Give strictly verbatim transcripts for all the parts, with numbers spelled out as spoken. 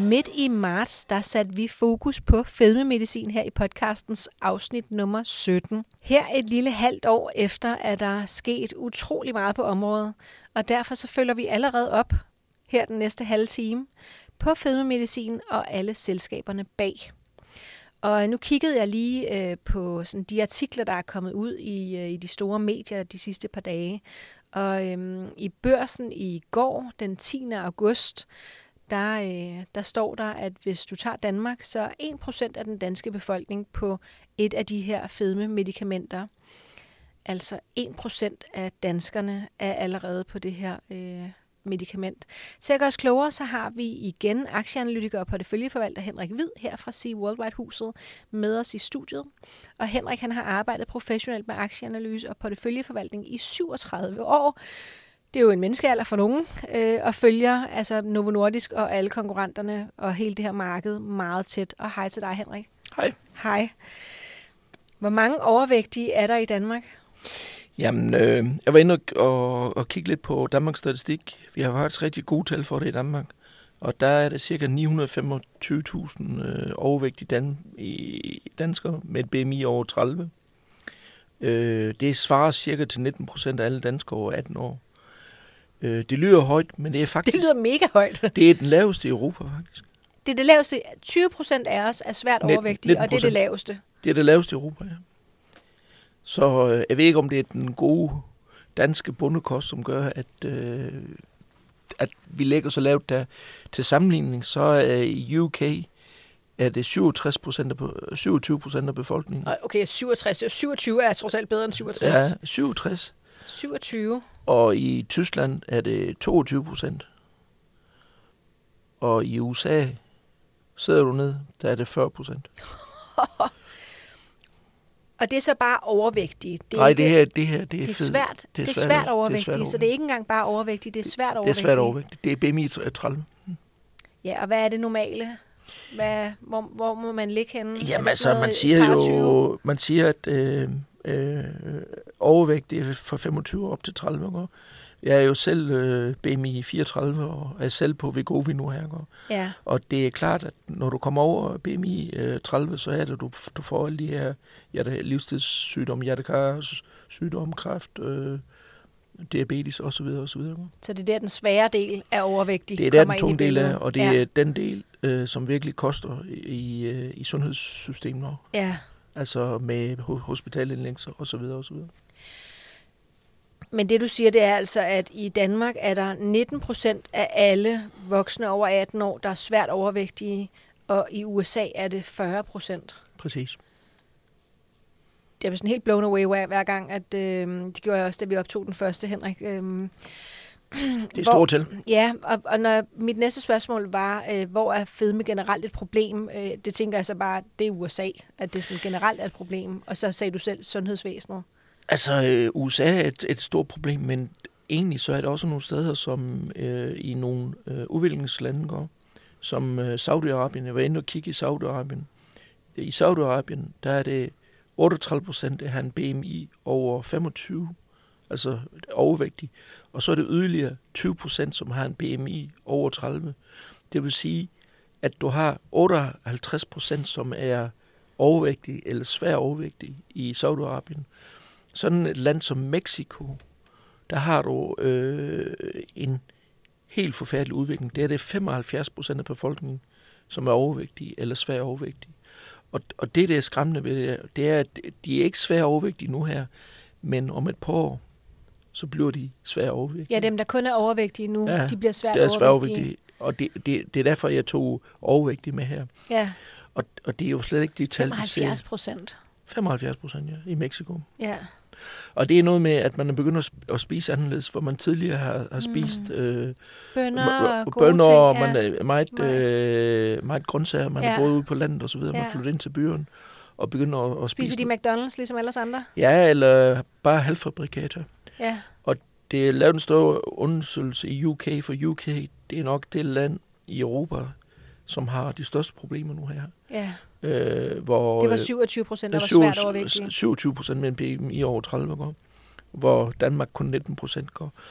Midt i marts, der satte vi fokus på fedmemedicin her i podcastens afsnit nummer sytten. Her et lille halvt år efter, at der er sket utrolig meget på området, og derfor så følger vi allerede op her den næste halve time på fedmemedicin og alle selskaberne bag. Og nu kiggede jeg lige øh, på sådan de artikler, der er kommet ud i, øh, i de store medier de sidste par dage. Og øhm, i Børsen i går, den tiende august, der, øh, der står der, at hvis du tager Danmark, så er en procent af den danske befolkning på et af de her fedmemedikamenter. Altså en procent af danskerne er allerede på det her øh, medicament. Til at gøre os klogere, så har vi igen aktieanalytiker og porteføljeforvalter Henrik Hvid her fra Sea Worldwide-huset med os i studiet. Og Henrik han har arbejdet professionelt med aktieanalyse og porteføljeforvaltning i syvogtredive år. Det er jo en menneskealder for nogen, øh, og følger altså Novo Nordisk og alle konkurrenterne og hele det her marked meget tæt. Og hej til dig, Henrik. Hej. Hej. Hvor mange overvægtige er der i Danmark? Jamen, øh, jeg var inde og, og, og kigge lidt på Danmarks Statistik. Vi har faktisk rigtig gode tal for det i Danmark. Og der er det cirka ni hundrede og femogtyve tusind øh, overvægtige dan- i danskere med et B M I over tredive. Øh, det svarer cirka til nitten procent af alle danskere over atten år. Øh, det lyder højt, men det er faktisk... Det lyder mega højt. Det er den laveste i Europa, faktisk. Det er det laveste. tyve procent af os er svært overvægtige, og det er det laveste. Det er det laveste i Europa, ja. Så øh, jeg ved ikke, om det er den gode danske bondekost, som gør, at, øh, at vi lægger så lavt der. Til sammenligning, så øh, i U K er det syvogtres procent af, syvogtyve procent af befolkningen. Okay, syvogtres. syvogtyve er trods alt bedre end syvogtres. Ja, syvogtres. syvogtyve. Og i Tyskland er det toogtyve procent. Og i U S A, sidder du ned, der er det fyrre procent. Og det er så bare overvægtige. Det Nej, ikke, det her, det her, det er, det er svært. Det er, det er svært, svært overvægtige, det er svært så det er ikke engang bare overvægtige, det er svært overvægtige. Det er svært overvægtige. Det er B M I tredive. Ja, og hvad er det normale? Hvad, hvor, hvor må man ligge henne? Jamen altså, man siger jo, man siger, at øh, øh, overvægt det er fra femogtyve op til tredive år. Jeg er jo selv øh, B M I fireogtredive og er selv på Wegovy nu her. Ja. Og det er klart, at når du kommer over B M I øh, tredive, så er det, du, du får alle de her hjerte, livsstilssygdomme, hjertekarsygdomme, kræft, øh, diabetes osv. osv. Så det er der den svære del af overvægtig. Det er der den tunge del af, og det ja. er den del, øh, som virkelig koster i, øh, i sundhedssystemet. Ja. Altså med hospitalindlæggelser osv. osv. Men det du siger, det er altså, at i Danmark er der nitten procent af alle voksne over atten år, der er svært overvægtige, og i U S A er det fyrre procent. Præcis. Det er sådan helt blown away hver, hver gang, at øh, det gjorde jeg også, da vi optog den første, Henrik. Øh, det er stort til. Ja, og, og når mit næste spørgsmål var, øh, hvor er fedme generelt et problem? Øh, det tænker jeg så bare, det er U S A, at det sådan generelt er et problem. Og så sagde du selv sundhedsvæsenet. Altså, øh, U S A er et, et stort problem, men egentlig så er det også nogle steder, som øh, i nogle øh, udviklingslande går, som øh, Saudi-Arabien. Jeg var inde og kigge i Saudi-Arabien. I Saudi-Arabien, der er det otteogtredive procent, der har en B M I over femogtyve, altså overvægtig. Og så er det yderligere tyve procent, som har en B M I over tredive. Det vil sige, at du har otteoghalvtreds procent, som er overvægtige eller svær overvægtige i Saudi-Arabien. Sådan et land som Mexico, der har du øh, en helt forfærdelig udvikling. Det er det femoghalvfjerds procent af befolkningen, som er overvægtige eller svær overvægtige. Og, og det, der er skræmmende ved det, det er, at de er ikke svær overvægtige nu her, men om et par år, så bliver de svær overvægtige. Ja, dem, der kun er overvægtige nu, ja, de bliver svært det er overvægtige. overvægtige. Og det, det, det er derfor, jeg tog overvægtige med her. Ja. Og, og det er jo slet ikke de tal, femoghalvfjerds procent. femoghalvfjerds procent, ja, i Mexico. Ja. Og det er noget med, at man er begyndt at spise anderledes, hvor man tidligere har, har spist mm. øh, bønner og bønner, ting, og ja. man er meget, øh, meget grøntsager, man ja. er både ude på landet og så videre, ja. man flytter ind til byen og begynder at, at spise. Spiser de McDonald's ligesom alle andre? Ja, eller bare halvfabrikater. Ja. Og det er lavet en stor undersøgelse i U K, for U K, det er nok det land i Europa, som har de største problemer nu her. Ja. Øh, hvor, det var syvogtyve procent, der var svært overvægtige. syvogtyve procent med en B M I over tredive går, hvor Danmark kun nitten procent går.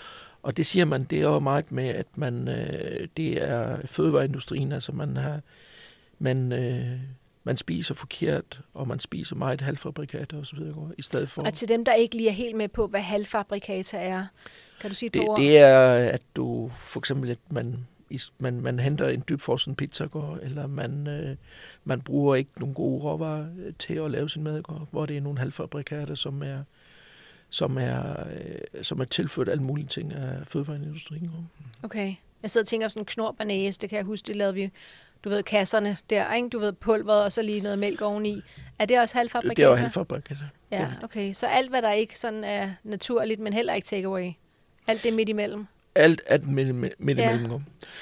Og det siger man, det er jo meget med, at man, øh, det er fødevareindustrien, altså man har, man, øh, man spiser forkert, og man spiser meget halvfabrikater osv. i stedet for. Og til dem, der ikke lige er helt med på, hvad halvfabrikater er, kan du sige et par det, ord? det er, at du for eksempel, at man, man, man henter en dybfrossen pizza, eller man, øh, man bruger ikke nogle gode råvarer til at lave sin mad, hvor det er nogle halvfabrikater, som er som er, øh, som er tilført alle mulige ting af fødevareindustrien. Okay. Jeg sidder og tænker på sådan en knorbanæs, det kan jeg huske, det lavede vi, du ved, kasserne der, ikke? Du ved, pulveret og så lige noget mælk oveni. Er det også halvfabrikater? Det er også halvfabrikater. Ja, okay. Så alt, hvad der ikke sådan er naturligt, men heller ikke takeaway. Alt det midt imellem? Alt er midt, midt ja. imellem.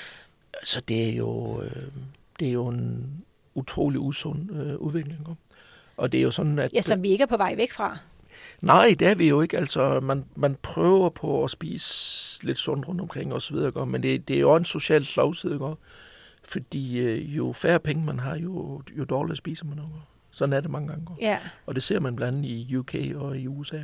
Så det er jo, øh, det er jo en utrolig usund øh, udvikling. Og det er jo sådan, at... Ja, som vi ikke er på vej væk fra. Nej, det er vi jo ikke. Altså, man, man prøver på at spise lidt sundt rundt omkring og så videre, men det, det er jo en social slagside, fordi øh, jo færre penge man har, jo, jo dårligere spiser man. Sådan er det mange gange. Ja. Og det ser man blandt andet i U K og i U S A.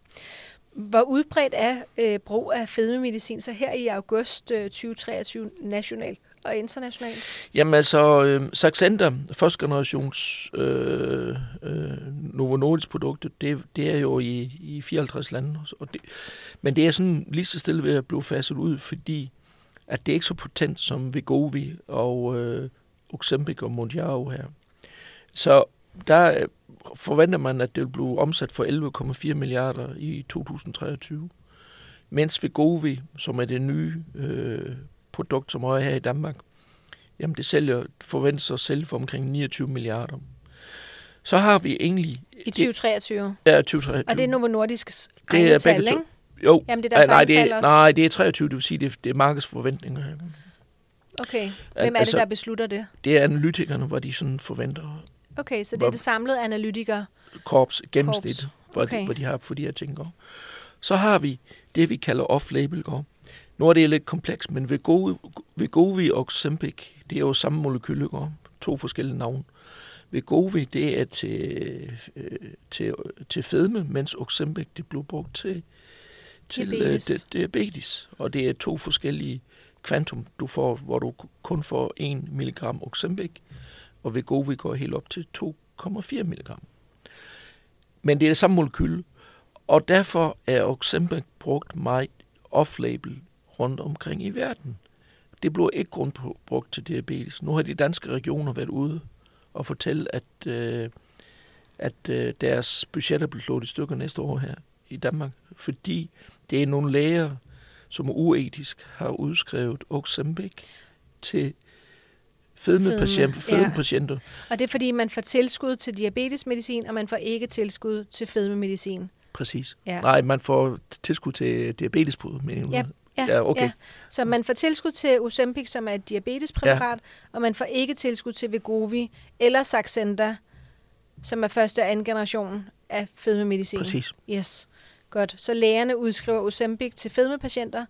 Hvor udbredt er øh, brug af fedmemedicin så her i august øh, tyve treogtyve nationalt og internationalt? Jamen altså, øh, Saxenda, første generations øh, øh, Novo Nordisk produkter, det, det er jo i, i fireoghalvtreds lande. Og det, men det er sådan lige så stille ved at blive faset ud, fordi at det er ikke så potent som Wegovy og øh, Ozempic og Mounjaro her. Så der forventer man, at det vil blive omsat for elleve komma fire milliarder i to tusind treogtyve. Mens Wegovy, som er det nye øh, produkt, som er her i Danmark, jamen det sælger, forventes at sælge for omkring niogtyve milliarder. Så har vi egentlig... I tyve treogtyve? Ja, tyve treogtyve. Og det er Novo Nordisks egne tal, ikke? Jo. Jamen det er deres nej, egne det er, tal også? Nej, det er treogtyve, det vil sige, det er, det er markedsforventninger her. Okay. Hvem er altså, det, der beslutter det? Det er analytikerne, hvor de sådan forventer... Okay, så det er det samlede analytiker? Korps, gennemsnit, hvor, okay. de, hvor de har for de her ting. Går. Så har vi det, vi kalder off-label. Går. Nu er det lidt komplekst, men Wegovy og Ozempic, det er jo samme molekyle, går. To forskellige navne. Wegovy, det er til, øh, til, til fedme, mens Ozempic, det blev brugt til, til diabetes. Øh, diabetes. Og det er to forskellige kvantum, du får, hvor du kun får en milligram Ozempic, og Wegovy går helt op til to komma fire milligram. Men det er det samme molekyle, og derfor er Ozempic brugt meget off-label rundt omkring i verden. Det bliver ikke grundt brugt til diabetes. Nu har de danske regioner været ude og fortælle, at, øh, at øh, deres budgetter bliver slået i stykker næste år her i Danmark, fordi det er nogle læger, som uetisk har udskrevet Ozempic til fedmepatienter. Fedme, ja. Og det er fordi, man får tilskud til diabetesmedicin, og man får ikke tilskud til fedmemedicin. Præcis. Ja. Nej, man får tilskud til diabetesprøve. Ja, ja, ja, okay. ja. Så man får tilskud til Ozempic, som er et diabetespræparat, ja. Og man får ikke tilskud til Wegovy eller Saxenda, som er første og anden generation af fedmemedicin. Præcis. Yes. Godt. Så lægerne udskriver Ozempic til fedmepatienter,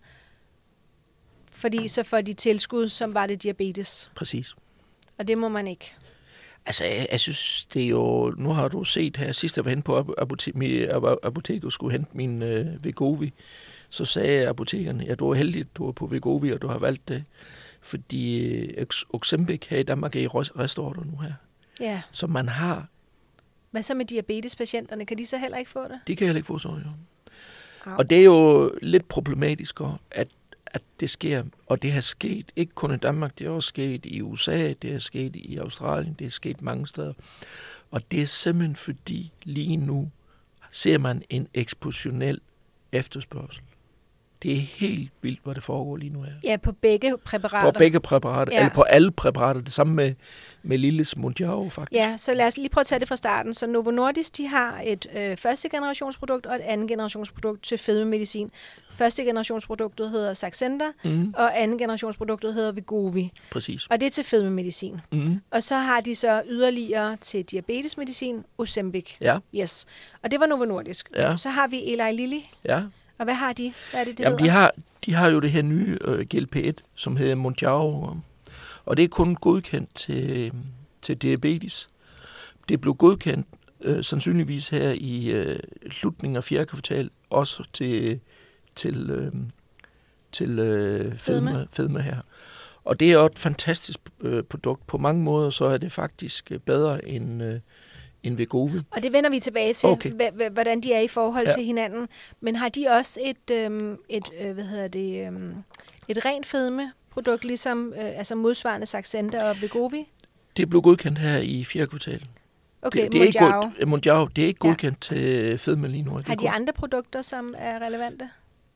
fordi så får de tilskud, som var det diabetes. Præcis. Og det må man ikke. Altså, jeg, jeg synes, det er jo... Nu har du set her, sidst jeg var henne på apoteket apotek og skulle hente min øh, Wegovy, så sagde apotekerne, ja, du er heldig, du er på Wegovy, og du har valgt det, fordi øh, Ozempic her i Danmark er i restorter nu her. Ja. Så man har... Hvad så med diabetespatienterne? Kan de så heller ikke få det? De kan heller ikke få så, jo. Og det er jo lidt problematisk, at at det sker, og det har sket ikke kun i Danmark, det er også sket i U S A, det er sket i Australien, det er sket mange steder. Og det er simpelthen fordi lige nu ser man en ekspositionel efterspørgsel. Det er helt vildt, hvad det foregår lige nu her. Ja, på begge præparater. På begge præparater, ja. Eller på alle præparater. Det samme med, med Lilles Mounjaro, faktisk. Ja, så lad os lige prøve at tage det fra starten. Så Novo Nordisk, de har et øh, første generationsprodukt og et anden generationsprodukt til fedmemedicin. Første generationsproduktet hedder Saxenda, mm. og anden generationsproduktet hedder Wegovy. Præcis. Og det er til fedmemedicin. Mm. Og så har de så yderligere til diabetesmedicin, Ozempic. Ja. Yes. Og det var Novo Nordisk. Ja. Så har vi Eli Lilly. Ja. Og hvad har de? Hvad er det, det Jamen, de har, de har jo det her nye øh, G L P et, som hedder Mounjaro, og det er kun godkendt til, til diabetes. Det blev godkendt øh, sandsynligvis her i øh, slutningen af fjerde kvartal, også til, til, øh, til øh, fedme, fedme her. Og det er også et fantastisk øh, produkt. På mange måder så er det faktisk bedre end, øh, end Wegovy. Og det vender vi tilbage til, okay. h- hvordan de er i forhold ja. til hinanden. Men har de også et, øhm, et øh, hvad hedder det, øhm, et rent fedmeprodukt, ligesom øh, altså modsvarende Saxenda og Wegovy? Det blev godkendt her i fjerde kvartal. Okay, det, det er ikke Mounjaro. Mounjaro, det er ikke godkendt ja. til fedme lige nu. Har de andre produkter, som er relevante?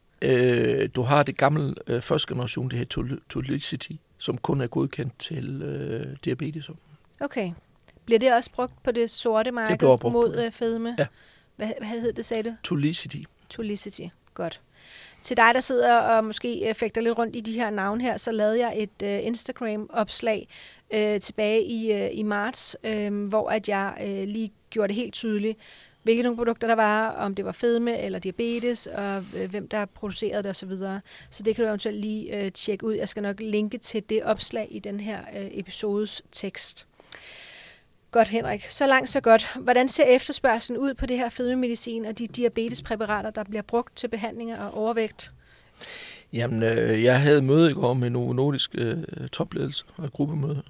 Øh, du har det gamle øh, første generation, det her Trulicity, som kun er godkendt til øh, diabetes. Okay. Bliver det også brugt på det sorte marked det mod øh, fedme? Ja. Hvad, hvad hed det, sagde du? Trulicity. Trulicity, godt. Til dig, der sidder og måske øh, fægter lidt rundt i de her navne her, så lavede jeg et øh, Instagram-opslag øh, tilbage i, øh, i marts, øh, hvor at jeg øh, lige gjorde det helt tydeligt, hvilke nogle produkter der var, om det var fedme eller diabetes, og øh, hvem der producerede det osv. Så, så det kan du eventuelt lige øh, tjekke ud. Jeg skal nok linke til det opslag i den her øh, episodes tekst. Godt, Henrik. Så langt, så godt. Hvordan ser efterspørgselen ud på det her fedmemedicin og de diabetespræparater, der bliver brugt til behandlinger af overvægt? Jamen, øh, jeg havde møde i går med Novo Nordisk øh, topledelse og et gruppemøde.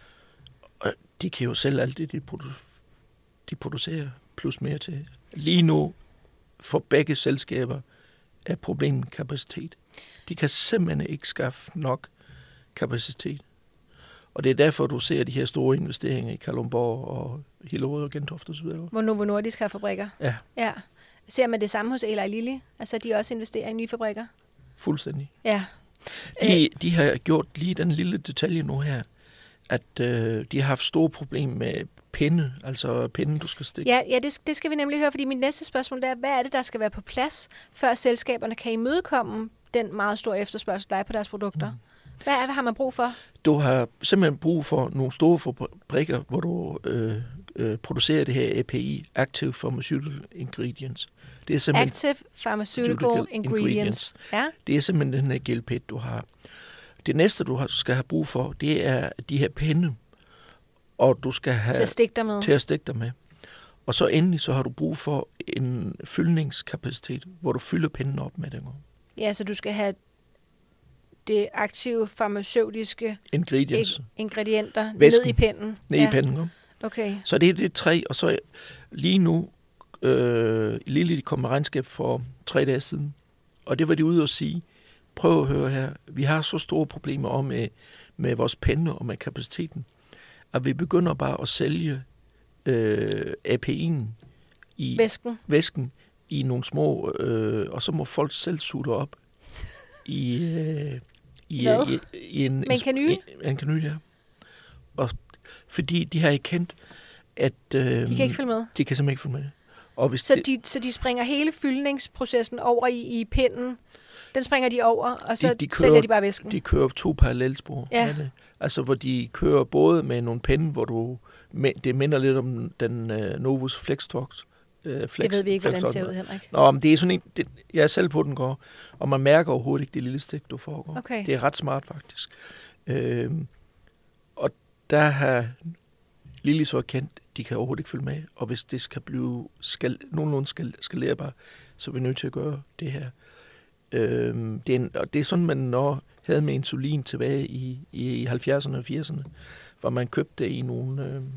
Og de kan jo selv alt det, de, produ- de producerer, plus mere til. Lige nu, for begge selskaber, er problemet kapacitet. De kan simpelthen ikke skaffe nok kapacitet. Og det er derfor, du ser de her store investeringer i Kalundborg og Hillerød og Gentofte osv. Hvor Novo Nordisk har fabrikker? Ja. Ja. Ser man det samme hos Eli Lilly? Altså, de også investerer i nye fabrikker? Fuldstændig. Ja. De, de har gjort lige den lille detalje nu her, at øh, de har haft store problemer med pinde, altså pinde, du skal stikke. Ja, ja det, det skal vi nemlig høre, fordi mit næste spørgsmål er, hvad er det, der skal være på plads, før selskaberne kan imødekomme den meget store efterspørgsel, der er på deres produkter? Mm. Hvad, er, hvad har man brug for? Du har simpelthen brug for nogle store fabrikker, hvor du øh, øh, producerer det her A P I, Active Pharmaceutical Ingredients. Det er simpelthen Active Pharmaceutical Ingredients. Ingredients. Ja. Det er simpelthen den her gelpet, du har. Det næste, du har, skal have brug for, det er de her pinde, og du skal have til at stikke dig med. Til at stikke dig med. Og så endelig så har du brug for en fyldningskapacitet, hvor du fylder pinden op med den. Ja, så du skal have det aktive farmaceutiske ingredients. ingredienter Væsken. ned i pinden. Ned ja. i pinden. Okay. Så det er det tre, og så lige nu, øh, Lille kom med regnskab for tre dage siden, og det var de ude at sige, prøv at høre her, vi har så store problemer om med, med vores pinde og med kapaciteten, at vi begynder bare at sælge øh, A P I'en i væsken. væsken i nogle små, øh, og så må folk selv suge det op i, øh, i, i, i en, en kanyl? En, en kanyl, ja. Og fordi de har ikke kendt, at øh, de kan ikke følge med. De kan simpelthen ikke følge med. Og hvis så, de, så de springer hele fyldningsprocessen over i, i pinden. Den springer de over, og så de, de kører, sælger de bare væsken. De kører to parallelspor. Ja. Det. Altså, hvor de kører både med nogle pinde, hvor du, det minder lidt om den uh, Novus Flextox. Uh, Flex, det ved vi ikke, Flex, hvordan det ser ud, Henrik. Nå, men det er sådan en, det, jeg er selv på den går, og man mærker overhovedet ikke det lille stik, du får. Okay. Det er ret smart, faktisk. Uh, og der har Lille så kendt, de kan overhovedet ikke følge med, og hvis det skal blive skal, nogenlunde skal, skalerbar, så er vi nødt til at gøre det her. Øhm, det, er en, og det er sådan, man når havde med insulin tilbage i, i halvfjerdserne og firserne, hvor man købte det i nogle øh,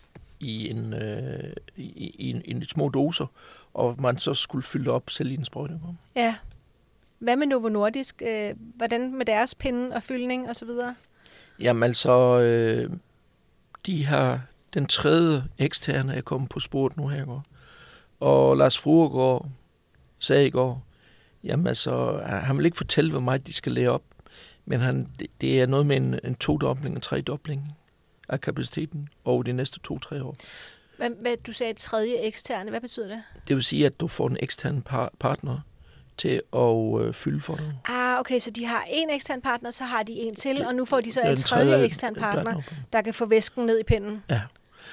i en øh, i, i, en, i en små doser, og man så skulle fylde op selv i en sprøjte. Ja. Hvad med Novo Nordisk? Hvordan med deres pinde og fyldning og så videre? Jamen altså, øh, de har den tredje eksterne er kommet på sporet nu her i går. Og Lars Fruergaard sagde i går, jamen altså, han vil ikke fortælle, hvor meget de skal lære op, men han, det er noget med en, en to-dobling og tre-dobling af kapaciteten over de næste to-tre år. Hvad, hvad, du sagde tredje eksterne, hvad betyder det? Det vil sige, at du får en ekstern par, partner til at øh, fylde for dig. Ah, okay, så de har en ekstern partner, så har de en til, det, og nu får de så en tredje ekstern partner, partner, der kan få væsken ned i pinden. Ja.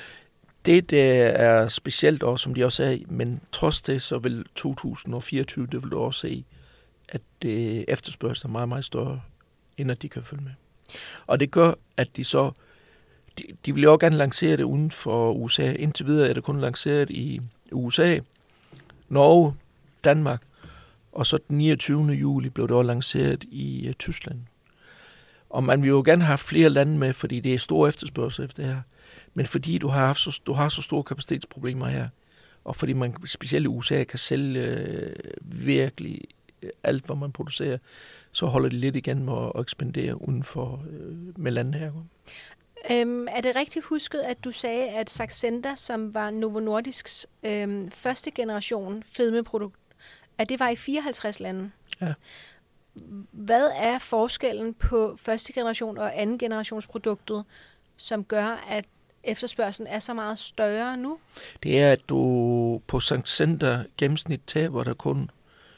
Det, det er specielt også, som de også sagde, men trods det, så vil to tusind og fireogtyve, det vil du også se, at det efterspørgsel er meget, meget større, end at de kan følge med. Og det gør, at de så, de, de vil jo også gerne lancere det uden for U S A. Indtil videre er det kun lanceret i U S A, Norge, Danmark Og så den niogtyvende juli blev det også lanceret i uh, Tyskland. Og man vil jo gerne have flere lande med, fordi det er stor efterspørgsel efter det her. Men fordi du har, haft så, du har så store kapacitetsproblemer her, og fordi man specielt i U S A kan sælge øh, virkelig alt, hvad man producerer, så holder de lidt igen med at ekspandere uden for øh, med landet her. Øhm, er det rigtigt husket, at du sagde, at Saxenda, som var Novo Nordisks øhm, første generation fedmeprodukt, at det var i fireoghalvtreds lande? Ja. Hvad er forskellen på første generation og anden generations produktet, som gør, at efterspørgselen er så meget større nu? Det er, at du på Saxenda gennemsnit taber der kun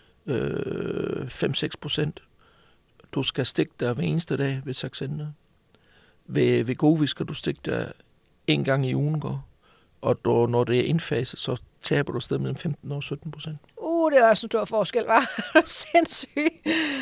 øh, fem til seks procent. Du skal stikke dig hver eneste dag ved Saxenda. Ved Wegovy skal du stikke dig en gang i ugen, og du, når det er indfaset, så taber du stedet mellem femten og sytten procent. Uh, det er også en stor forskel, var du sindssyg.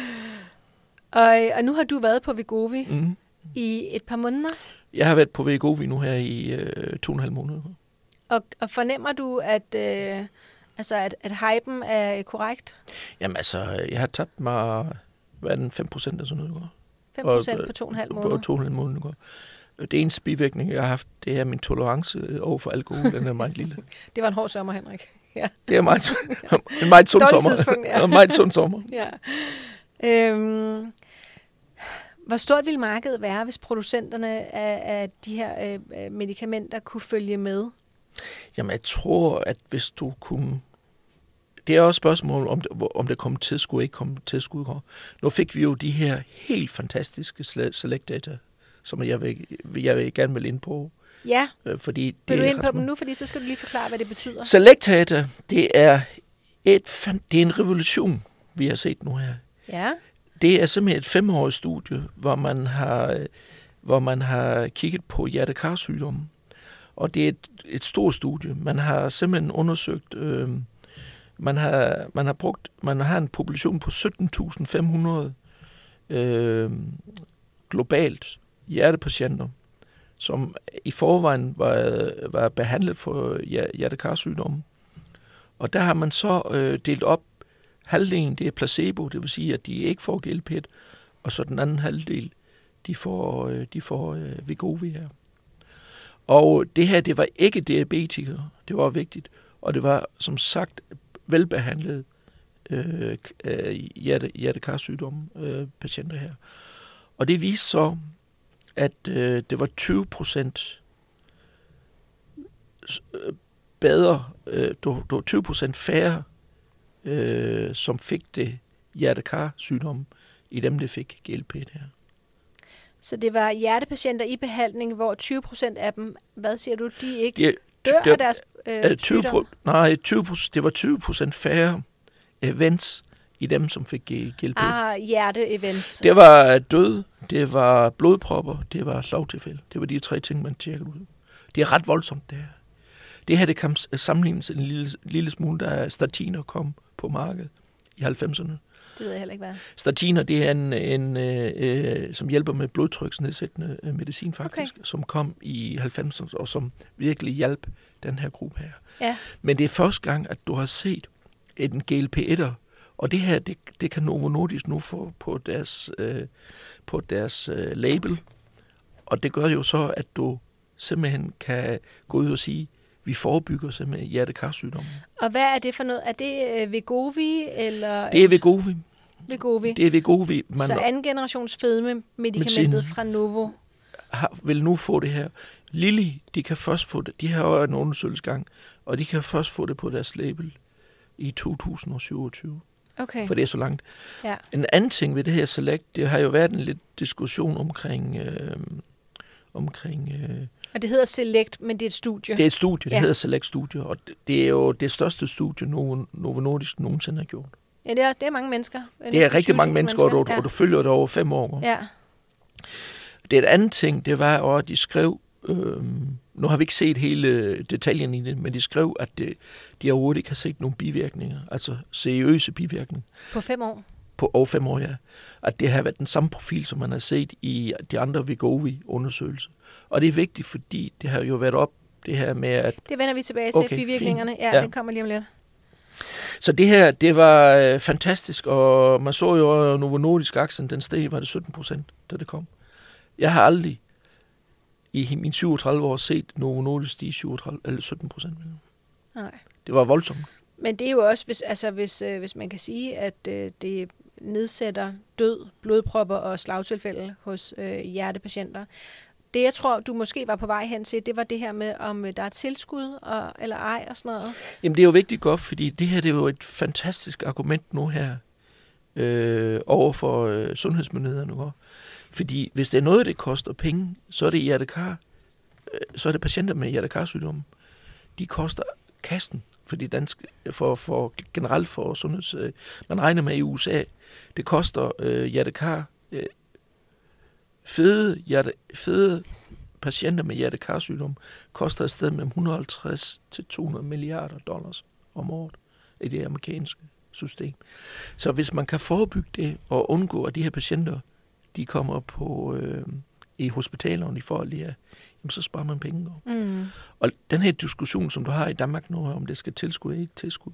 Og, og nu har du været på Wegovy mm. i et par måneder. Jeg har været på Wegovy nu her i øh, to og en halv måned. Og, og fornemmer du, at, øh, altså at, at hypen er korrekt? Jamen altså, jeg har tabt mig, hvad er den, fem procent eller sådan noget. fem procent på to og en halv måned? På to og en halv måned. Det eneste bivirkning, jeg har haft, det er min tolerance over for alkohol. Den er meget lille. Det var en hård sommer, Henrik. Ja. Det er meget, en meget sund sommer. Ja. En meget sund sommer. Ja. Øhm, hvor stort ville markedet være, hvis producenterne af, af de her øh, medicamenter kunne følge med? Jamen, jeg tror, at hvis du kunne... Det er også et spørgsmål, om det, om det kommer tilskud, ikke kommer tilskud. Nu fik vi jo de her helt fantastiske select data, som jeg vil, jeg vil gerne vil ind på. Ja, fordi vil du ind på dem nu, fordi så skal du lige forklare, hvad det betyder. Select data, det er, et, det er en revolution, vi har set nu her. Ja. Det er simpelthen et femårigt studie, hvor man har, hvor man har kigget på hjertekarsygdomme. Og det er et, et stort studie. Man har simpelthen undersøgt... Øh, Man har, man har brugt, man har en population på sytten tusind fem hundrede øh, globalt hjertepatienter, som i forvejen var, var behandlet for hjertekarsygdomme. Og der har man så øh, delt op, halvdelen det er placebo, det vil sige, at de ikke får G L P et, og så den anden halvdel, de får, øh, de får øh, Wegovy her. Og det her, det var ikke diabetikere, det var vigtigt, og det var som sagt velbehandlede øh, hjerte, hjertekarsygdomme øh, patienter her. Og det viste så, at øh, det var tyve procent bedre, øh, det var tyve procent færre, øh, som fik det hjertekarsygdomme, i dem, der fik G L P et her. Så det var hjertepatienter i behandling, hvor tyve procent af dem, hvad siger du, de ikke ja, dør det, af deres øh, tyve pro, Nej, tyve procent, det var tyve procent færre events i dem, som fik G L P et. Ah, hjerte-events. Det var død, det var blodpropper, det var slagtilfælde. Det var de tre ting, man tjekkede ud. Det er ret voldsomt, det her. Det her, det kan sammenlignes en lille, lille smule, da statiner kom på markedet i halvfemserne. Det ved jeg heller ikke, hvad. Statiner, det er en, en øh, som hjælper med blodtryksnedsættende medicin faktisk, okay. som kom i halvfemserne, og som virkelig hjalp den her gruppe her. Ja. Men det er første gang, at du har set en G L P et'er, og det her, det, det kan Novo Nordisk nu få på deres, øh, på deres øh, label, og det gør jo så, at du simpelthen kan gå ud og sige, vi forebygger simpelthen hjertekarsygdomme. Og hvad er det for noget? Er det øh, Wegovy, eller? Det er Wegovy. Wegovy. Det er Wegovy. Man så anden generations fedme-medikamentet fra Novo har, vil nu få det her. Lilly, de kan først få det. De har jo en undersøgelsesgang, og de kan først få det på deres label i to tusind og syvogtyve. Okay. For det er så langt. Ja. En anden ting ved det her Select, det har jo været en lidt diskussion omkring... Øh, omkring øh, og det hedder Select, men det er et studie. Det er et studie, det ja. hedder Select-studie, og det er jo det største studie, Novo, Novo Nordisk nogensinde har gjort. Ja, det er, det er mange mennesker. Det, det er rigtig mange mennesker, mennesker. Og, du, ja. og du følger det over fem år. Ja. Det er et andet ting, det var, at de skrev, øh, nu har vi ikke set hele detaljen i det, men de skrev, at det, de overhovedet ikke har set nogle bivirkninger, altså seriøse bivirkninger. På fem år? På over fem år, ja. At det har været den samme profil, som man har set i de andre Wegovy-undersøgelser. Og det er vigtigt, fordi det har jo været op, det her med at... Det vender vi tilbage til, okay, bivirkningerne. Ja, ja, den kommer lige om lidt. Så det her, det var øh, fantastisk, og man så jo, at Novo Nordisk-aktien, den steg, var det sytten procent, da det kom. Jeg har aldrig i mine syvogtredive år set Novo Nordisk stige syvogtredive eller sytten procent. Nej. Det var voldsomt. Men det er jo også, hvis, altså, hvis, øh, hvis man kan sige, at øh, det nedsætter død, blodpropper og slagtilfælde hos øh, hjertepatienter. Det, jeg tror, du måske var på vej hen til, det var det her med, om der er tilskud og, eller ej og sådan noget. Jamen, det er jo vigtigt godt, fordi det her det er jo et fantastisk argument nu her øh, over for øh, sundhedsmyndighederne. Ikke? Fordi hvis det er noget, det koster penge, så er det hjertekar, øh, så er det patienter med hjertekarsygdomme. De koster kassen, fordi dansk, for, for generelt for sundheds... Øh, man regner med i U S A, det koster øh, hjertekar... Øh, Fede, hjerte, fede patienter med hjertekarsygdom koster et sted mellem et hundrede og halvtreds til to hundrede milliarder dollars om året i det amerikanske system. Så hvis man kan forebygge det og undgå, at de her patienter de kommer på øh, i hospitalerne, de får lige, jamen så sparer man penge. Mm. Og den her diskussion, som du har i Danmark nu, om det skal tilskud eller ikke tilskud,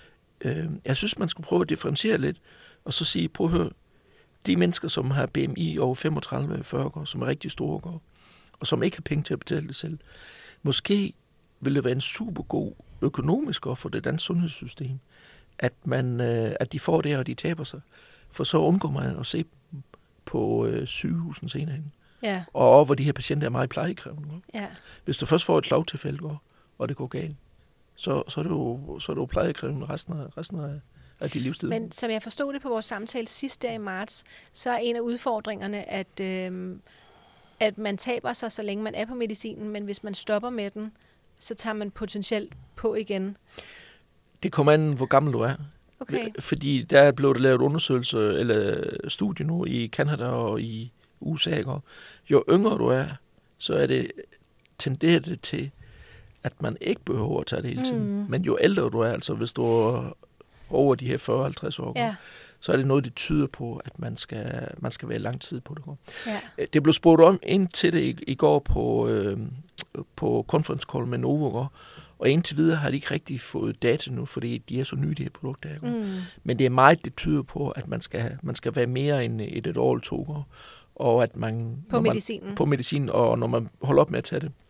øh, jeg synes, man skulle prøve at differentiere lidt, og så sige, prøv at høre, de mennesker, som har B M I over femogtredive til fyrre år, som er rigtig store, og som ikke har penge til at betale det selv, måske vil det være en super god økonomisk for det danske sundhedssystem, at, man, at de får det, og de taber sig. For så undgår man at se dem på øh, sygehusen senere hen. Ja. Og hvor de her patienter er meget plejekrævende. Ja. Hvis du først får et slagtilfælde, og det går galt, så, så er det jo, så er det jo plejekrævende resten af, resten af af de livsstil. Men som jeg forstod det på vores samtale sidste dag i marts, så er en af udfordringerne, at, øh, at man taber sig, så længe man er på medicinen, men hvis man stopper med den, så tager man potentielt på igen. Det kommer an, hvor gammel du er. Okay. Fordi der er blevet lavet undersøgelser eller studier nu i Canada og i U S A. Jo yngre du er, så er det tenderer det til, at man ikke behøver at tage det hele tiden. Mm. Men jo ældre du er, altså hvis du er over de her fyrre til halvtreds år, ja. Så er det noget, det tyder på, at man skal, man skal være lang tid på det. Ja. Det blev spurgt om ind til det i, i går på, øh, på conference call med Novo, og indtil videre har de ikke rigtig fået data nu, fordi de er så nye, de her produkter. Mm. Men det er meget, det tyder på, at man skal, man skal være mere end et, et år eller to år, og at man... På medicinen. Man, på medicinen, og når man holder op med at tage det,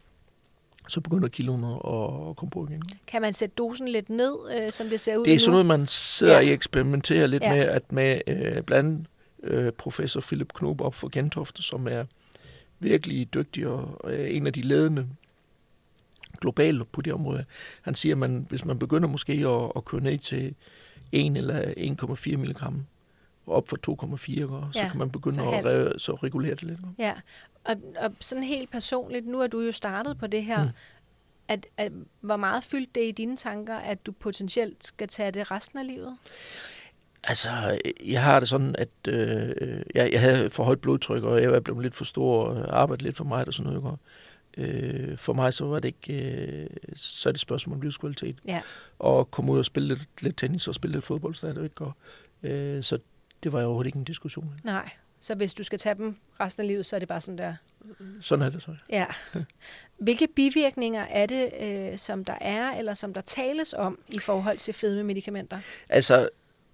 så begynder kiloene at komme på igen. Kan man sætte dosen lidt ned, øh, som det ser ud nu? Det er sådan noget, man sidder og ja. eksperimenterer lidt ja. med, at med øh, blandt øh, professor Philip Knoop op for Gentofte, som er virkelig dygtig og er en af de ledende globalt på det område. Han siger, at man, hvis man begynder måske at, at køre ned til en eller en komma fire milligram, og op for to komma fire, ja. så kan man begynde så at re- så regulere det lidt. Ja. Og, og sådan helt personligt, nu er du jo startet på det her, mm. at, at, hvor meget fyldt det i dine tanker, at du potentielt skal tage det resten af livet? Altså, jeg har det sådan, at øh, jeg, jeg havde for højt blodtryk, og jeg var blevet lidt for stor, og arbejdede lidt for meget og sådan noget. Øh, for mig så var det ikke, øh, så er det et spørgsmål om livskvalitet. Ja. Og komme ud og spille lidt, lidt tennis og spille lidt fodbold, så er det ikke. Øh, så det var jo overhovedet ikke en diskussion. Nej. Så hvis du skal tage dem resten af livet, så er det bare sådan der? Sådan er det så. Ja. Hvilke bivirkninger er det, øh, som der er, eller som der tales om i forhold til fedmemedikamenter? Altså,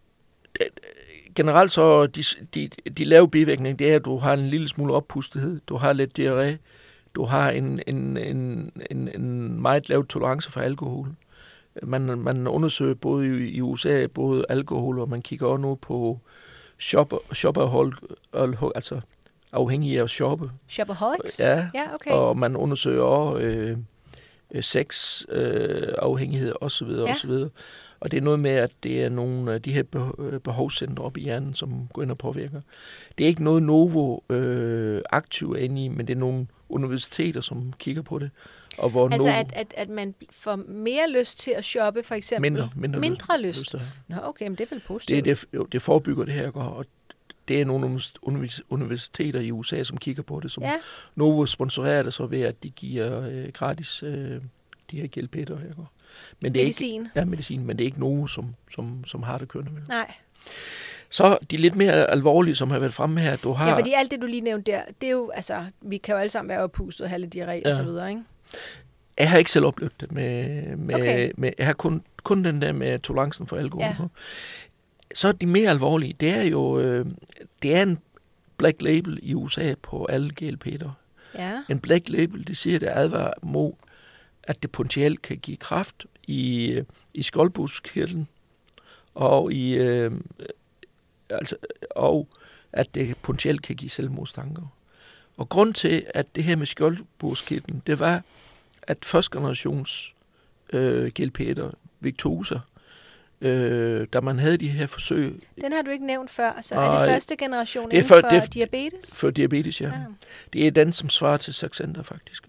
generelt så, de, de, de lave bivirkninger, det er, at du har en lille smule oppustethed, du har lidt diarré, du har en, en, en, en, en meget lav tolerance for alkohol. Man, man undersøger både i, i U S A, både alkohol, og man kigger også nu på shopper, shopperhold, altså afhængig af at shoppe. Shopaholics? Ja, ja okay. Og man undersøger også øh, sex, øh, afhængighed osv. Ja. osv. Og det er noget med, at det er nogle af de her behovscentre op i hjernen, som går ind og påvirker. Det er ikke noget Novo øh, aktivt er inde i, men det er nogle universiteter, som kigger på det. Og hvor altså Novo, at, at, at man får mere lyst til at shoppe, for eksempel? Mindre, mindre, mindre lyst. lyst. lyst Nå, okay, men det er vel positivt. Det, det, jo, det forebygger det her, og det er nogle universiteter i U S A, som kigger på det. Som ja. Novo sponsorerer det så ved, at de giver øh, gratis øh, de her gælpætter her. Men det er medicin. Ikke, ja, medicin, men det er ikke nogen, som, som, som har det kørende med. Nej. Så de lidt mere alvorlige, som har været fremme her, du har... Ja, fordi alt det, du lige nævnte der, det er jo, altså, vi kan jo alle sammen være oppustet og have lidt diarré ja. og så videre, ikke? Jeg har ikke selv oplevet det med... med, okay. med jeg har kun kun den der med tolerancen for alkohol. Ja. Så de mere alvorlige, det er jo, øh, det er en black label i U S A på alle G L P'er. Ja. En black label, det siger, det advarer mod, at det potentielt kan give kræft i, i skjoldbuskirtlen, og, i, øh, altså, og at det potentielt kan give selvmordstanker. Og grund til, at det her med skjoldbuskirtlen, det var, at første generations øh, G L P'er, Victoza, øh, da man havde de her forsøg. Den har du ikke nævnt før, så Nej, er det første generation det er inden for, for det er, diabetes? For diabetes, ja. ja. Det er den, som svarer til Saxenda, faktisk.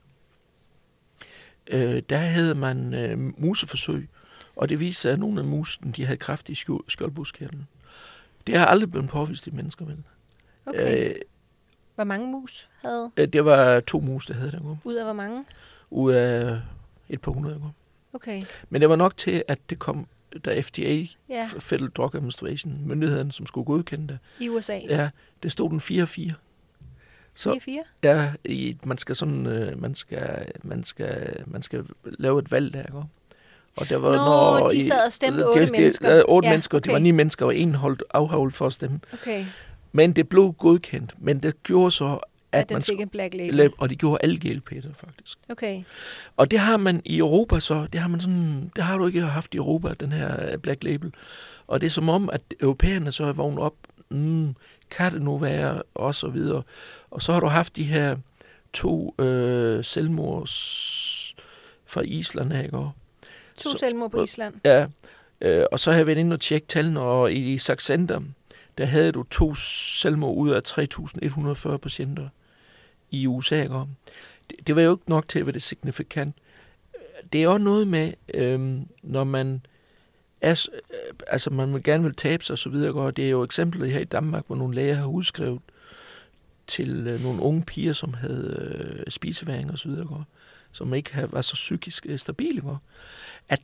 Øh, der havde man øh, museforsøg, og det viste sig, at nogle af musene, de havde kræft i skjoldbuskirtlen. Det har aldrig blevet påvist i mennesker, vel? Okay. Øh, hvor mange mus havde? Øh, det var to mus, der havde det. Ud af hvor mange? Ud af et par hundrede. Okay. Men det var nok til, at det kom, da F D A, ja. Federal Drug Administration, myndigheden, som skulle godkende det. I U S A? Ja, det stod den fire fire. fire fire? Ja, i, man skal sådan, øh, man skal, man skal, man skal lave et valg der, ikke? Og der var, Nå, når, de sad og stemte otte de, mennesker. Ja, otte ja, mennesker, okay. det var ni mennesker, og en holdt afholdt for at stemme. Okay. Men det blev godkendt, men det gjorde så, at, at den man fik en black label. Og det gjorde alle G L P'er, faktisk. Okay. Og det har man i Europa så, det har man sådan, det har du ikke haft i Europa, den her black label. Og det er som om, at europæerne så er vågnet op, mm, kan det nu være, og så videre. Og så har du haft de her to øh, selvmords fra Island, ikke? To så, selvmord på Island? Ja, øh, og så har jeg været inde og tjekke tallene, og i, i Saxenda, der havde du to selvmord ud af tre tusind et hundrede og fyrre patienter i U S A. Det, det var jo ikke nok til at være det signifikant. Det er også noget med, øhm, når man er, altså man vil gerne vil tabe sig og så videre. Det er jo eksempler her i Danmark, hvor nogle læger har udskrevet til øh, nogle unge piger, som havde øh, spiseværing og så videre, som ikke havde, var så psykisk øh, stabile. At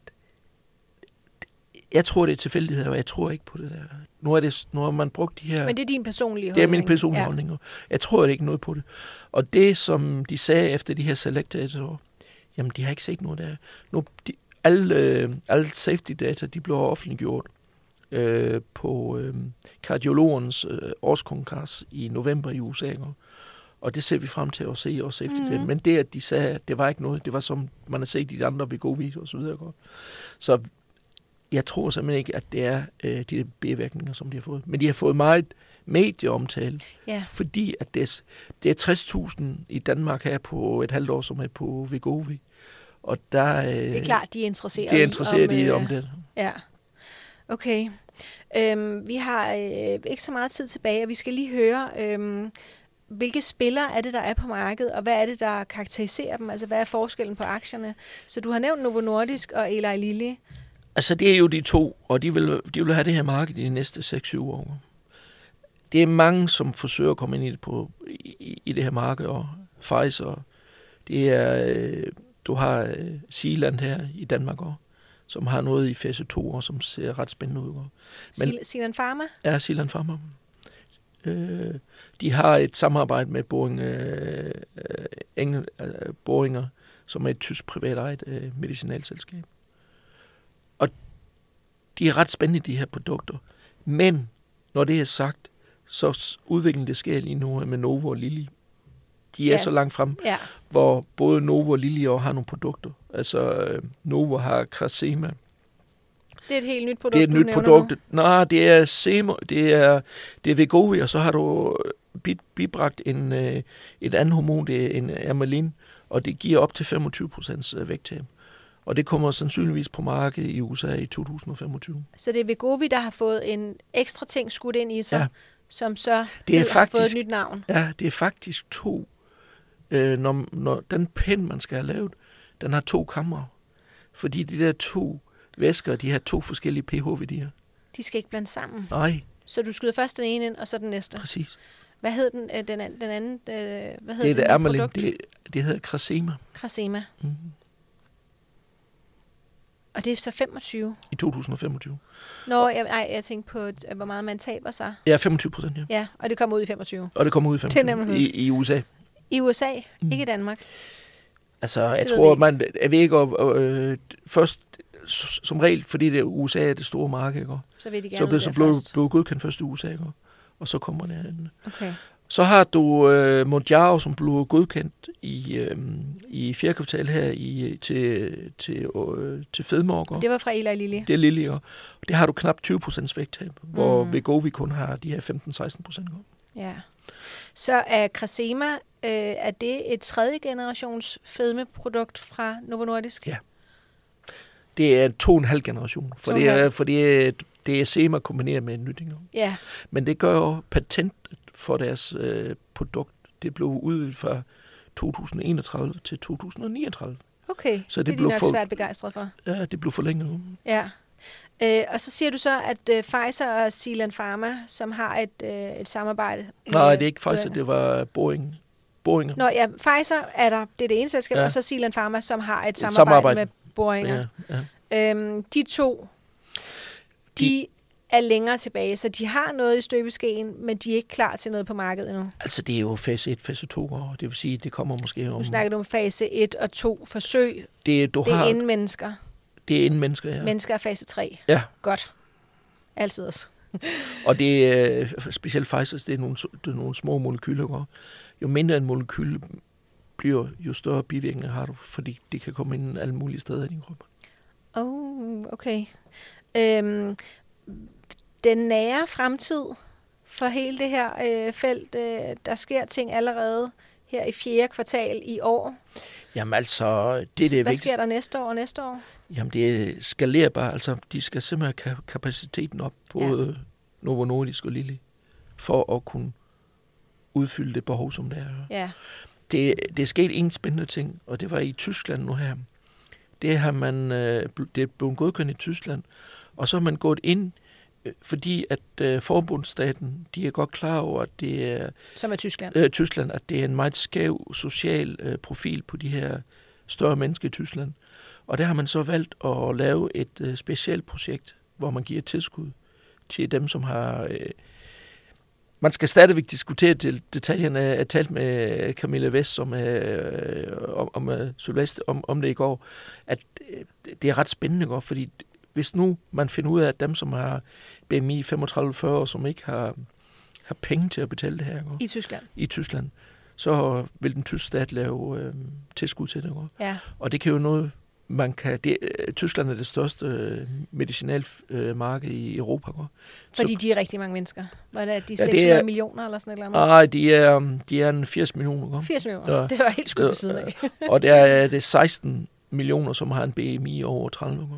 jeg tror, det er tilfældigheder, og jeg tror ikke på det der. Nu er det, nu har man brugt de her... Men det er din personlige holdning. Det er min personlige ja. holdning. Jeg tror ikke noget på det. Og det, som de sagde efter de her select-data, jamen, de har ikke set noget der. Nu, de, alle, øh, alle safety-data, de blev offentliggjort øh, på øh, kardiologernes øh, årskongres i november i U S A. Og det ser vi frem til at se også safety mm-hmm. data. Men det, at de sagde, at det var ikke noget, det var som man har set i de andre Wegovy og så videre. Så jeg tror simpelthen ikke, at det er øh, de bivirkninger, som de har fået. Men de har fået meget medieomtale, ja. fordi at det er, det er tres tusind i Danmark her på et halvt år, som er på Wegovy. Og der, øh, det er klart, de er interesseret, de er interesseret i, om, i øh, om det. Ja, okay. Øhm, vi har øh, ikke så meget tid tilbage, og vi skal lige høre, øh, hvilke spillere er det, der er på markedet, og hvad er det, der karakteriserer dem? Altså, hvad er forskellen på aktierne? Så du har nævnt Novo Nordisk og Eli Lilly. Altså, det er jo de to, og de vil, de vil have det her marked i de næste seks syv år. Det er mange, som forsøger at komme ind i det, på, i, i det her marked, og Pfizer. Det er, øh, du har øh, Zealand her i Danmark også, som har noget i fase to, og som ser ret spændende ud. Men, Zealand Pharma? Ja, Zealand Pharma. Øh, de har et samarbejde med Boring, øh, Engel, øh, Boehringer, som er et tysk privatejet øh, medicinalselskab. Og de er ret spændende, de her produkter. Men når det er sagt, så udviklingen, det sker lige nu med Novo og Lilly. De er ja, så langt frem, ja. hvor både Novo og Lilly også har nogle produkter. Altså, Novo har Krasema. Det er et helt nyt produkt, Det er et nyt produkt. Nu. Nej, det er Semo, det er, det er Wegovy, og så har du bibragt en, et andet hormon, det er en Amylin, og det giver op til femogtyve procent vægttab. Og det kommer sandsynligvis på markedet i U S A i to tusind og femogtyve. Så det er Wegovy, der har fået en ekstra ting skudt ind i sig, ja. som så det er har faktisk, fået et nyt navn. Ja, det er faktisk to. Øh, når, når den pen, man skal have lavet, den har to kamre. Fordi de der to væsker, de har to forskellige pH-værdier. De skal ikke blande sammen? Nej. Så du skyder først den ene ind, og så den næste? Præcis. Hvad hed den, øh, den, den anden? Øh, hvad hed det er det Amylin, produkt? det, det hedder Krasema. Krasema. Mm-hmm. Og det er så femogtyve? I to tusind og femogtyve. Nå, jeg, nej, jeg tænkte på, hvor meget man taber sig. Ja, femogtyve procent, ja. Ja, og det kommer ud i femogtyve. Og det kommer ud i femogtyve. I, I U S A. I U S A, mm. ikke i Danmark. Altså, jeg det tror, man, jeg ved ikke, øh, først som regel, fordi det er U S A er det store marked, ikke? Så vil de gerne så blev, så blev, blev, blev godkendt først i U S A, ikke? Og så kommer det andet. Okay. Så har du øh, Mounjaro, som blev godkendt i, øh, i fjerde kvartal her i, til, til, øh, til fedmorker. Det var fra Eli Lilly. Det er Lilly, og det har du knap tyve procent vægttab, hvor Mm. Wegovy kun har de her femten til seksten procent. Ja. Så er Cresemma, øh, er det et tredje generations fedmeprodukt fra Novo Nordisk? Ja. Det er to og en halv generation, for, To det og en er, halv. for det er, det er Sema kombineret med en nytting. Ja. Men det gør jo patent for deres øh, produkt. Det blev udvidet fra to tusind og enogtredive til to tusind og niogtredive. Okay, Så det det er de blev nok for- svært begejstret for. Ja, det blev forlænget nu. Ja. Øh, og så siger du så, at øh, Pfizer og Zealand Pharma, som har et, øh, et samarbejde... Nej, det er ikke Pfizer, øh, det var Boeing. Boeing. Nå ja, Pfizer er der, det er det ene selskab, Ja. og så Zealand Pharma, som har et samarbejde, samarbejde. med Boeing. Ja, ja. Øhm, de to, de, de er længere tilbage, så de har noget i støbeskeen, men de er ikke klar til noget på markedet endnu. Altså, det er jo fase et, fase to år. Det vil sige, det kommer måske om... Nu snakker du om fase et og to forsøg. Det, du Det er har, inden mennesker. det er inden mennesker, ja. Ja. Mennesker er fase tre. Ja, Godt. Altid også. og det er specielt Pfizer, det er nogle, det er nogle små molekyler. Jo mindre en molekyl bliver, jo større bivirkninger har du, fordi det kan komme ind alle mulige steder i din krop. Oh, okay. Øhm, den nære fremtid for hele det her øh, felt, øh, der sker ting allerede her i fjerde kvartal i år. Jamen altså, det er det Hvad vigtigste. sker der næste år og næste år? Jamen det er skalerbart, altså de skal simpelthen have kapaciteten op, både ja. Novo Nordisk og Lilly, for at kunne udfylde det behov, som det er. Ja. Det, det er sket en spændende ting, og det var i Tyskland nu her. Det har man, det er blevet godkendt i Tyskland, og så har man gået ind, fordi at forbundsstaten, de er godt klar over, at det er Som er Tyskland. øh, Tyskland, at det er en meget skæv social øh, profil på de her større mennesker i Tyskland. Og der har man så valgt at lave et øh, specielt projekt, hvor man giver tilskud til dem, som har... Øh, man skal stadigvæk diskutere til detaljerne. Jeg har talt med Camilla Vest, som øh, om, om, Sylvester, om, om det i går, at øh, det er ret spændende, godt, fordi hvis nu man finder ud af, at dem, som har B M I femogtredive til fyrre, som ikke har, har penge til at betale det her, godt, I Tyskland. i Tyskland, så vil den tyske stat lave øh, tilskud til det. Godt. Ja. Og det kan jo noget, man kan... Det, øh, Tyskland er det største øh, medicinalmarked øh, i Europa. Godt. Fordi så, de er rigtig mange mennesker. Var det, de Ja, det seks hundrede er- millioner eller sådan et eller andet? nej, de er, de er en firs millioner. Godt. firs millioner. Ja. Det var helt skudt ved siden af. Og der er det seksten millioner, som har en B M I over tredive. Godt.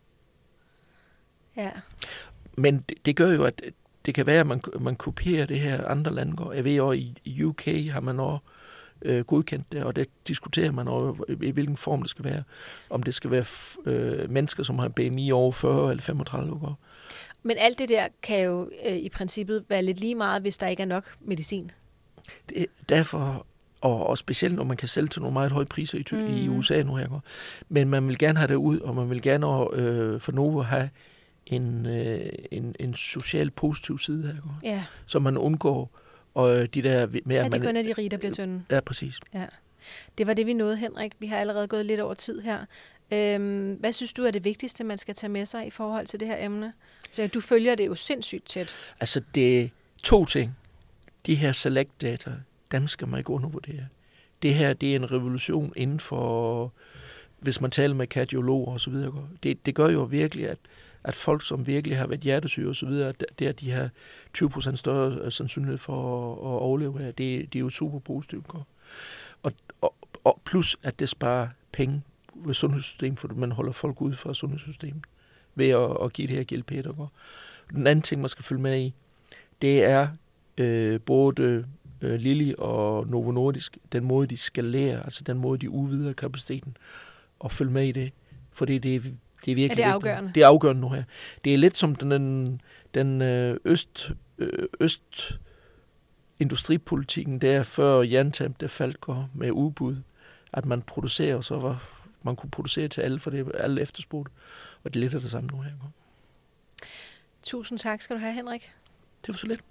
Ja. Men det, det gør jo, at det kan være, at man, man kopierer det her andre lande. Går. Jeg ved også, i U K har man også øh, godkendt det, og det diskuterer man også, i hvilken form det skal være. Om det skal være øh, mennesker, som har B M I over fyrre eller femogtredive. Går. Men alt det der kan jo øh, i princippet være lidt lige meget, hvis der ikke er nok medicin. Det, derfor, og, og specielt når man kan sælge til nogle meget høje priser i, mm. i U S A nu her. Går. Men man vil gerne have det ud, og man vil gerne øh, for Novo have en, øh, en, en social positiv side her, går. Ja, Så man undgår og de der med, ja at det er man... kun af de rige, der bliver tynde. Ja, præcis. Ja. Det var det, vi nåede, Henrik. Vi har allerede gået lidt over tid her. Øhm, hvad synes du er det vigtigste, man skal tage med sig i forhold til det her emne? Så du følger det jo sindssygt tæt. Altså, det er to ting. De her select data, dem skal man ikke undervurdere. Det her, det er en revolution inden for, hvis man taler med kardiologer og så videre. Det, det gør jo virkelig, at, at folk, som virkelig har været hjertesyge og så videre, det at de har tyve procent større sandsynlighed for at, at overleve her, det, det er jo super positivt. Og, og, og plus, at det sparer penge ved sundhedssystemet, for man holder folk ude fra sundhedssystemet ved at, at give det her G L P-er. Den anden ting, man skal følge med i, det er øh, både øh, Lilly og Novo Nordisk, den måde, de skalerer, altså den måde, de udvider kapaciteten, og følge med i det, for det, det, det er virkelig er det afgørende? Vigtigt. Det er afgørende nu her. Det er lidt som den, den øh, øst, øh, øst industripolitikken der, før jerntamp, det faldt går med udbud, at man producerer, og så var man kunne producere til alle, for det er alle efterspurgt. Og det er lidt af det samme nu her. Tusind tak skal du have, Henrik. Det var så lidt.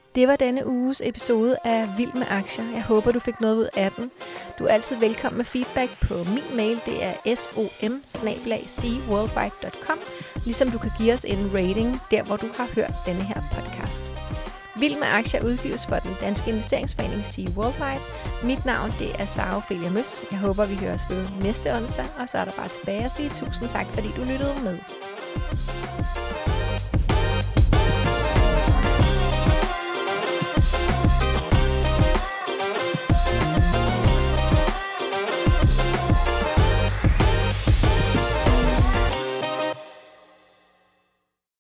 Det var denne uges episode af Vild med Aktier. Jeg håber, du fik noget ud af den. Du er altid velkommen med feedback på min mail. Det er som bindestreg c worldwide punktum com. Ligesom du kan give os en rating, der hvor du har hørt denne her podcast. Vild med Aktier udgives for den danske investeringsforening C Worldwide. Mit navn det er Sara Ophelia Møs. Jeg håber, vi høres ved næste onsdag. Og så er der bare tilbage at sige tusind tak, fordi du lyttede med.